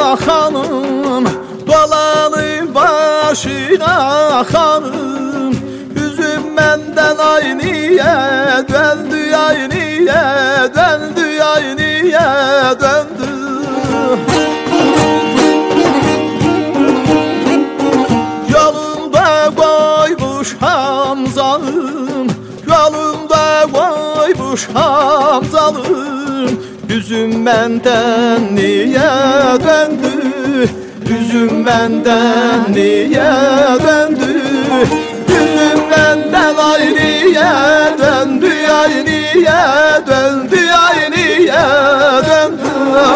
hanım, dolanı başına hanım. Üzüm benden aynıya döndü, aynıya döndü, aynıya döndü. Yolunda koymuş Hamzalım, yolunda koymuş Hamzalım. Üzüm benden niye döndü, üzüm benden niye döndü. Üzüm benden aynıya döndü, aynıya döndü, aynıya döndü.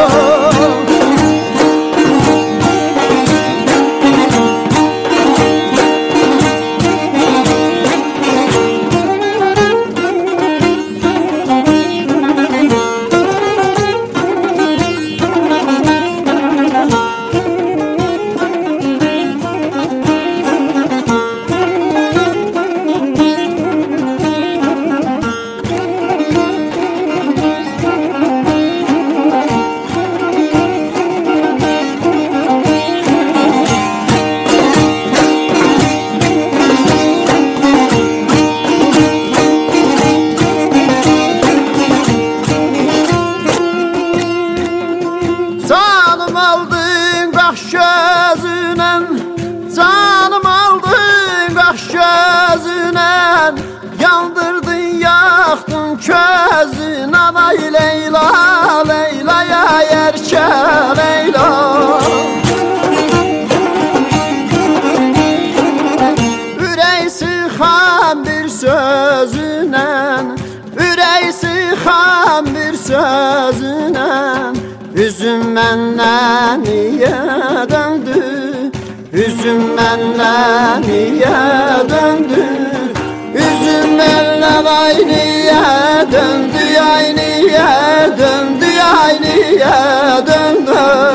Canım aldın kaş gözünen, canım aldın kaş gözünen. Yandırdın yaktın közüne, ay Leyla, Leyla'ya yerke Leyla. Ürey sıxan bir sözünen, ürey sıxan bir sözünen. Üzüm benden niye döndü, üzüm benden niye döndü. Üzüm benden aynıya döndü, aynıya döndü, aynıya döndü.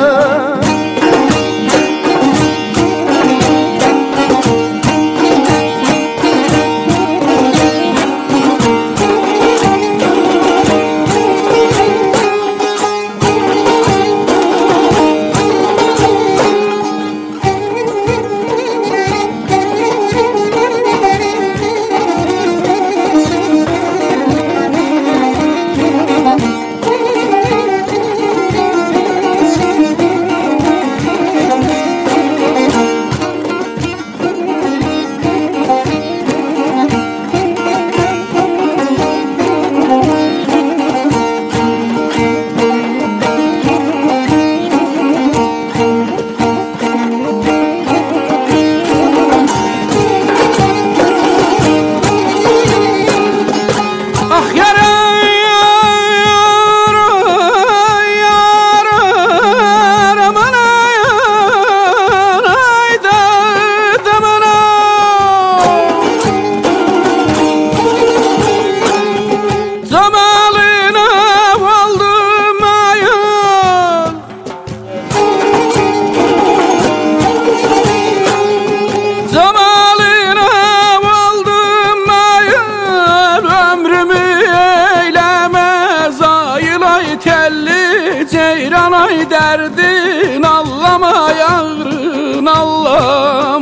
Ceyran ay derdin allama yağrın Allah'ım.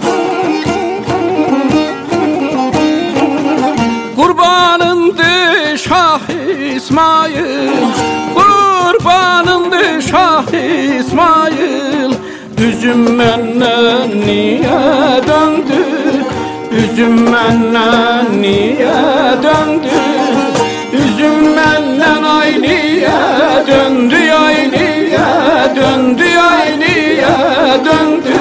Kurbanındı Şah İsmail, kurbanındı Şah İsmail. Üzüm benden niye döndü, üzüm benden niye döndü. Üzüm benden aynıya döndü, aynıya döndü, aynıya döndü.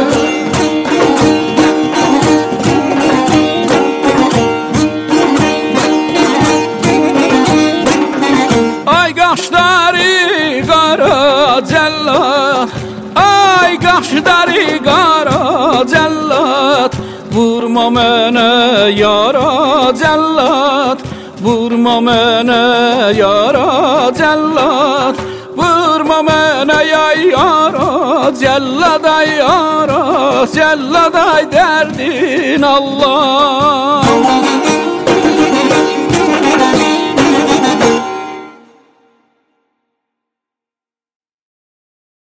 Ay kaşları kara cellat, ay kaşları kara cellat. Vurma mene yara cellat, vurma mene yara cellat. Vurma mene yara cellat, ay yara cellat, ay derdin Allah.